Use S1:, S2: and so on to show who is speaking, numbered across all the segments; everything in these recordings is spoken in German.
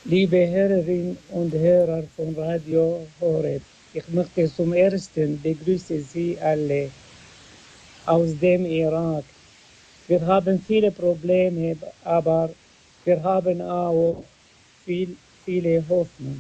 S1: Liebe Hörerinnen und Hörer von Radio Horeb, ich möchte zum Ersten begrüßen Sie alle aus dem Irak. Wir haben viele Probleme, aber wir haben auch viele Hoffnung.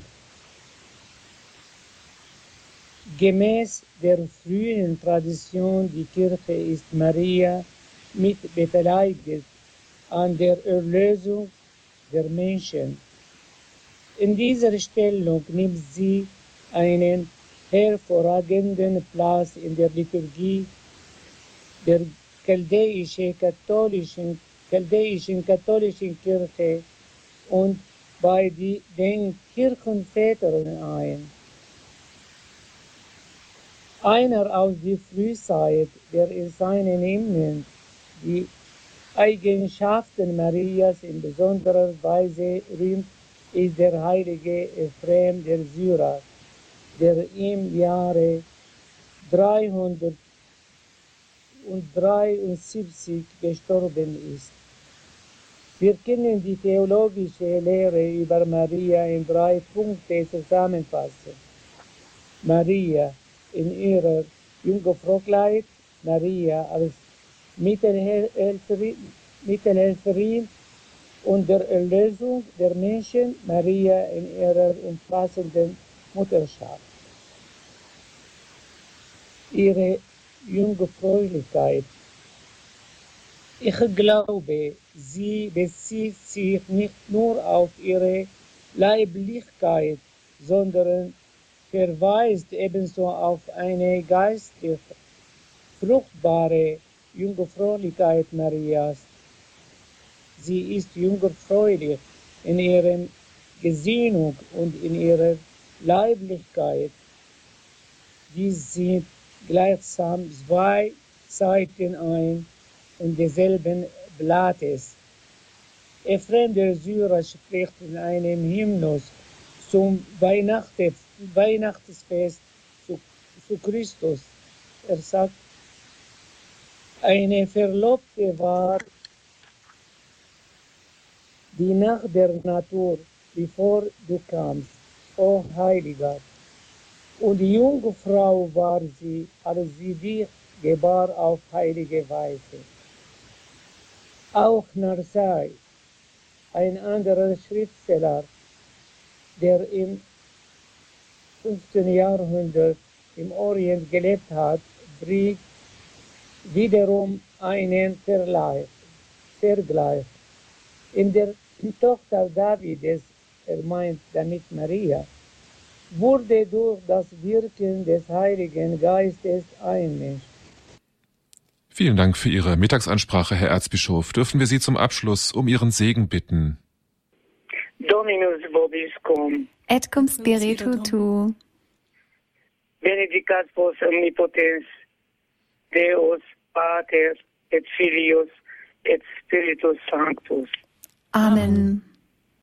S1: Gemäß der frühen Tradition, die Kirche ist Maria mit beteiligt an der Erlösung der Menschen. In dieser Stellung nimmt sie einen hervorragenden Platz in der Liturgie der chaldäischen katholischen Kirche und bei den Kirchenvätern ein. Einer aus der Frühzeit, der in seinen Hymnen die Eigenschaften Marias in besonderer Weise rühmt, ist der heilige Ephrem der Syrer, der im Jahre 373 gestorben ist. Wir können die theologische Lehre über Maria in 3 Punkte zusammenfassen. Maria in ihrer Jungfräulichkeit, Maria als Mittelhelferin und der Erlösung der Menschen, Maria in ihrer umfassenden Mutterschaft. Ihre Jungfräulichkeit. Ich glaube, sie bezieht sich nicht nur auf ihre Leiblichkeit, sondern verweist ebenso auf eine geistlich fruchtbare Jungfräulichkeit Marias. Sie ist jungfräulich in ihrer Gesinnung und in ihrer Leiblichkeit. Dies sind gleichsam 2 Seiten ein und desselben Blattes. Ephrem der Syrer spricht in einem Hymnus zum Weihnachtsfest zu Christus. Er sagt, eine Verlobte war die nach der Natur, bevor du kamst, o Heiliger. Und die Jungfrau war sie, als sie dich gebar auf heilige Weise. Auch Narsai, ein anderer Schriftsteller, der im 15. Jahrhundert im Orient gelebt hat, bringt wiederum einen Vergleich. In der Tochter Davides, er meint damit Maria, wurde durch das Wirken des Heiligen Geistes ein Mensch.
S2: Vielen Dank für Ihre Mittagsansprache, Herr Erzbischof. Dürfen wir Sie zum Abschluss um Ihren Segen bitten?
S1: Dominus vobiscum.
S3: Et cum spiritu tu.
S1: Benedicat vos omnipotens, Deus, Pater, et Filius, et Spiritus Sanctus.
S3: Amen.